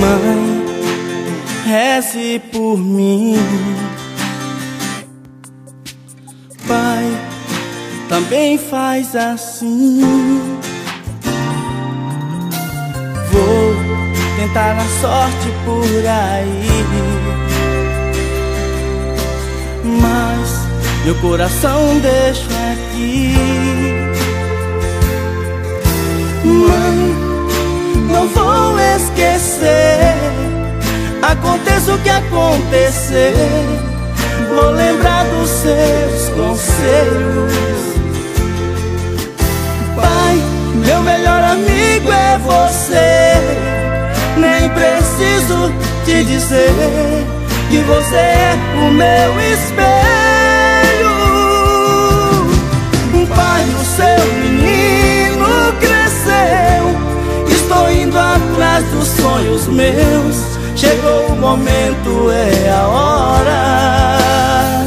Mãe, reze por mim. Pai, também faz assim. Vou tentar a sorte por aí, mas meu coração deixo aqui. Mãe, não vou esquecer, aconteça o que acontecer, vou lembrar dos seus conselhos. Pai, meu melhor amigo é você, nem preciso te dizer que você é o meu espelho. Pai, o seu menino cresceu, estou indo atrás dos sonhos meus, chegou o momento, é a hora.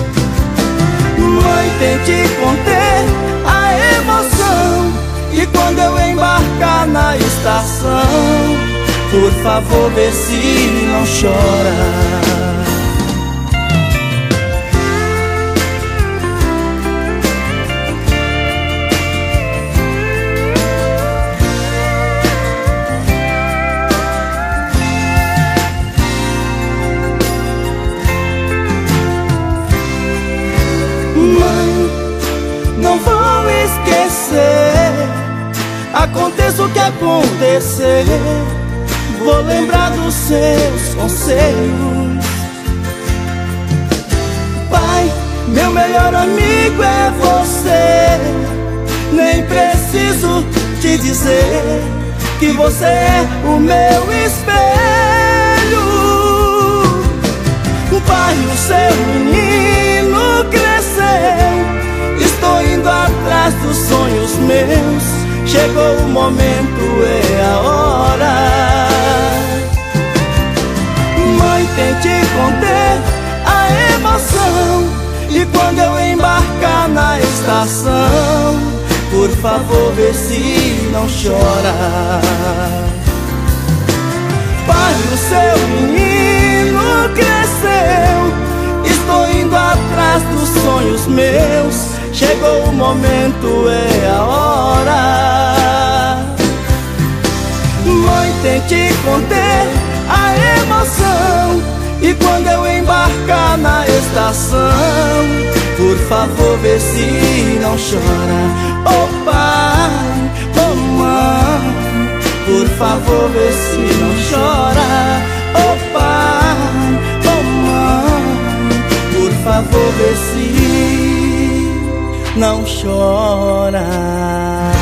Mãe, tente conter a emoção, e quando eu embarcar na estação, por favor, vê se não chora. Mãe, não vou esquecer, aconteça o que acontecer, vou lembrar dos seus conselhos. Pai, meu melhor amigo é você, nem preciso te dizer que você é o meu espelho. Pai, o seu menino cresceu, estou indo atrás dos sonhos meus, chegou o momento, é a hora. Mãe, tente conter a emoção, e quando eu embarcar na estação, por favor, vê se não chora. Pai, o seu menino cresceu, estou indo atrás dos sonhos meus, chegou o momento, é a hora. Mãe, tente conter a emoção, e quando eu embarcar na estação, por favor, vê se não chora. Oh pai, oh mãe, por favor, vê se não chora. Oh pai, oh mãe, por favor, vê se não chora.